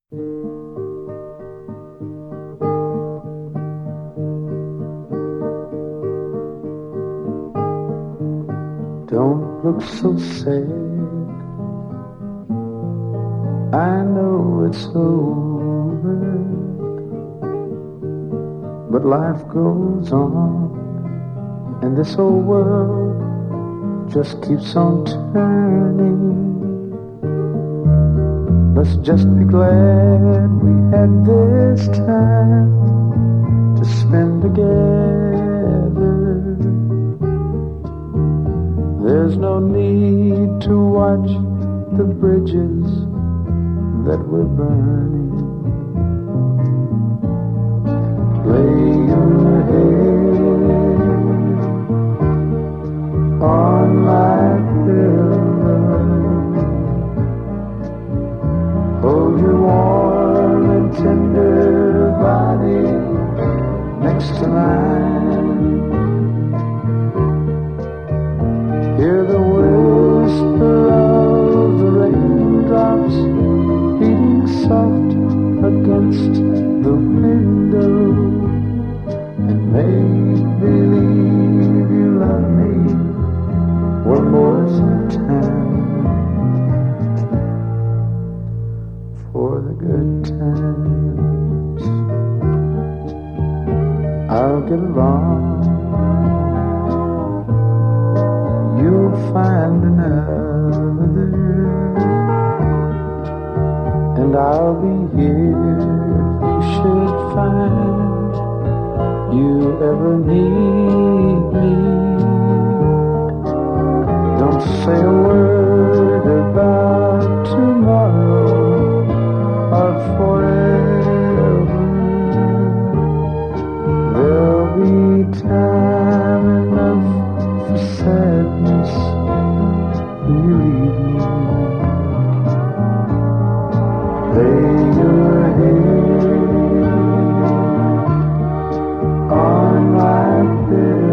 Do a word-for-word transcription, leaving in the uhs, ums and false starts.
Don't look so sad. I know it's over, but life goes on, and this old world just keeps on turning. Let's just be glad we had this time to spend together. There's no need to watch the bridges that we're burning. Lay your head on my pillow, hold your warm and tender body next to mine. Hear the whisper of the raindrops beating soft against the window, and make believe you love me one more time for the good times. I'll get along, you'll find another, and I'll be here if you should find you ever need me. Don't say a word about tomorrow or forever. There'll be time enough for sadness when you leave me. Lay your head on my pillow,